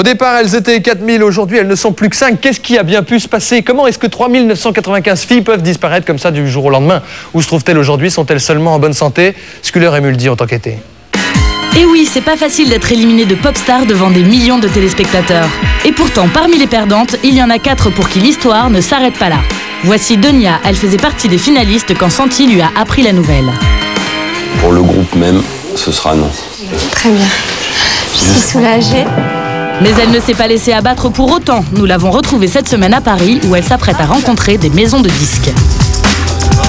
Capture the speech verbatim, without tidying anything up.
Au départ, elles étaient quatre mille, aujourd'hui elles ne sont plus que cinq. Qu'est-ce qui a bien pu se passer? Comment est-ce que trois mille neuf cent quatre-vingt-quinze filles peuvent disparaître comme ça du jour au lendemain? Où se trouvent-elles aujourd'hui? Sont-elles seulement en bonne santé? Sculler et Muldy ont enquêté. Et oui, c'est pas facile d'être éliminé de Popstar devant des millions de téléspectateurs. Et pourtant, parmi les perdantes, il y en a quatre pour qui l'histoire ne s'arrête pas là. Voici Donia, elle faisait partie des finalistes quand Santi lui a appris la nouvelle. Pour le groupe même, ce sera non. Très bien. Je suis soulagée. Mais elle ne s'est pas laissée abattre pour autant. Nous l'avons retrouvée cette semaine à Paris où elle s'apprête à rencontrer des maisons de disques.